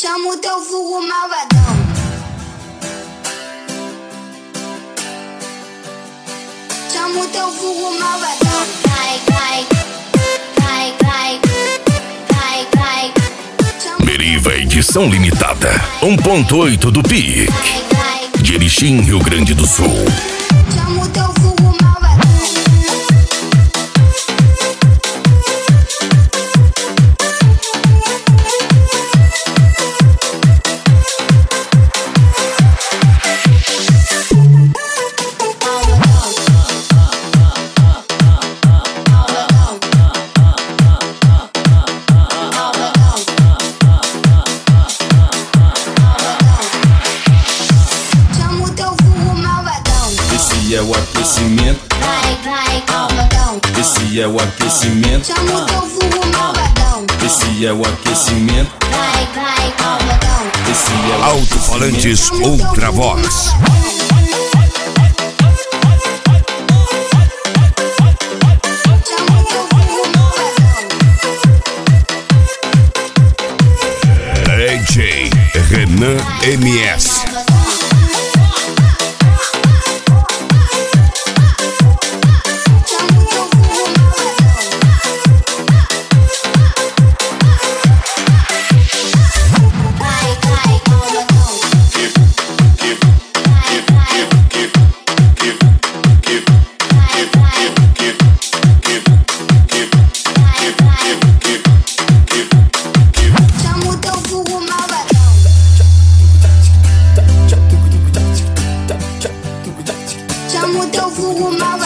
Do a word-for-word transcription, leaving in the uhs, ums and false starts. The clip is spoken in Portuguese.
Chama o teu vulgo malvadão. Chama o teu vulgo malvadão. Vai, vai, vai, vai, vai, vai. Meriva edição limitada um ponto oito do Pique de Erechim, Rio Grande do Sul. Chama o teu vulgo malvadão. Esse é o aquecimento. Vai, vai, malvadão. Esse é o aquecimento. Chama o teu vulgo malvadão. Esse é o aquecimento. Vai, vai, malvadão. Esse é o Alto-falantes Ultra Vox. Chama o teu vulgo malvadão. D J Renan M S. Chama o teu vulgo malvadão.